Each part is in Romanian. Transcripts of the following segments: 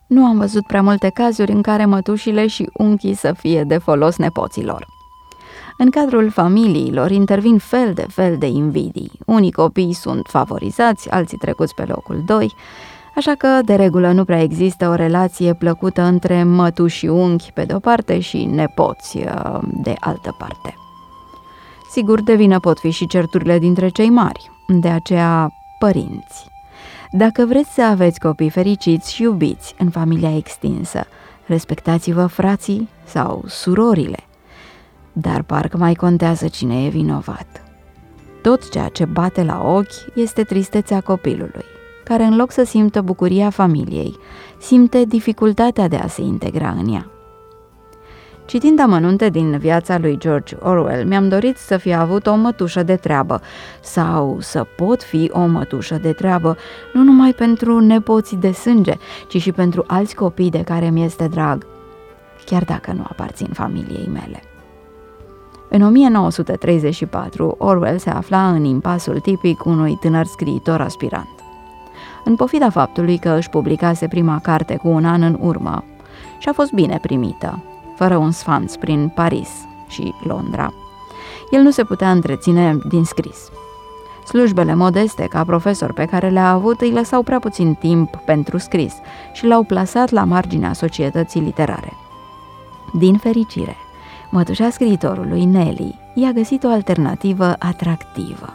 Nu am văzut prea multe cazuri în care mătușile și unchii să fie de folos nepoților. În cadrul familiilor intervin fel de fel de invidii. Unii copii sunt favorizați, alții trecuți pe locul 2, așa că, de regulă, nu prea există o relație plăcută între mătuși și unchi pe de-o parte și nepoți de altă parte. Sigur, de vină pot fi și certurile dintre cei mari, de aceea părinți. Dacă vreți să aveți copii fericiți și iubiți în familia extinsă, respectați-vă frații sau surorile, dar parcă mai contează cine e vinovat. Tot ceea ce bate la ochi este tristețea copilului, care în loc să simtă bucuria familiei, simte dificultatea de a se integra în ea. Citind amănunte din viața lui George Orwell, mi-am dorit să fi avut o mătușă de treabă sau să pot fi o mătușă de treabă, nu numai pentru nepoții de sânge, ci și pentru alți copii de care mi este drag, chiar dacă nu aparțin familiei mele. În 1934, Orwell se afla în impasul tipic unui tânăr scriitor aspirant. În pofida faptului că își publicase prima carte cu un an în urmă și a fost bine primită, fără un sfanț prin Paris și Londra, el nu se putea întreține din scris. Slujbele modeste ca profesor pe care le-a avut îi lăsau prea puțin timp pentru scris și l-au plasat la marginea societății literare. Din fericire, mătușa scriitorului, Nelly, i-a găsit o alternativă atractivă.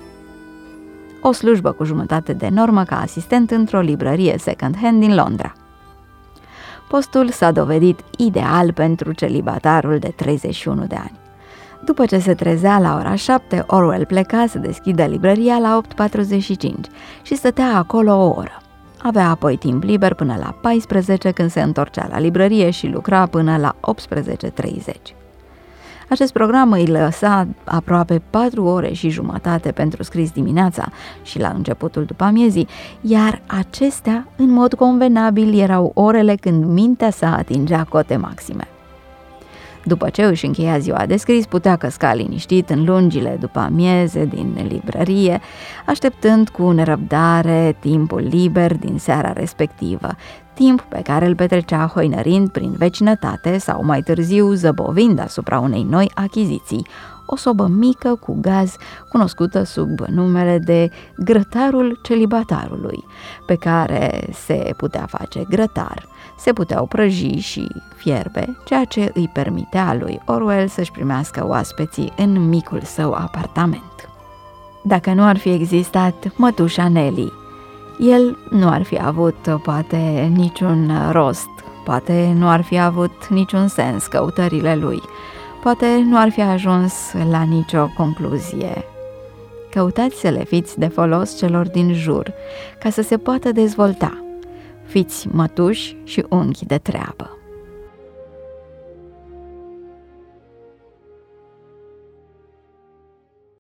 O slujbă cu jumătate de normă ca asistent într-o librărie second-hand din Londra. Postul s-a dovedit ideal pentru celibatarul de 31 de ani. După ce se trezea la ora 7, Orwell pleca să deschidă librăria la 8:45 și stătea acolo o oră. Avea apoi timp liber până la 14, când se întorcea la librărie și lucra până la 18:30. Acest program îi lăsa aproape 4 ore și jumătate pentru scris dimineața și la începutul după amiezii, iar acestea, în mod convenabil, erau orele când mintea sa atingea cote maxime. După ce își încheia ziua de scris, putea căsca liniștit în lungile după amieze din librărie, așteptând cu nerăbdare timpul liber din seara respectivă, timp pe care îl petrecea hoinărind prin vecinătate sau mai târziu zăbovind asupra unei noi achiziții, o sobă mică cu gaz cunoscută sub numele de grătarul celibatarului, pe care se putea face grătar, se puteau prăji și fierbe, ceea ce îi permitea lui Orwell să-și primească oaspeții în micul său apartament. Dacă nu ar fi existat mătușa Nelly, el nu ar fi avut, poate, niciun rost, poate nu ar fi avut niciun sens căutările lui, poate nu ar fi ajuns la nicio concluzie. Căutați să le fiți de folos celor din jur, ca să se poată dezvolta. Fiți mătuși și unchi de treabă.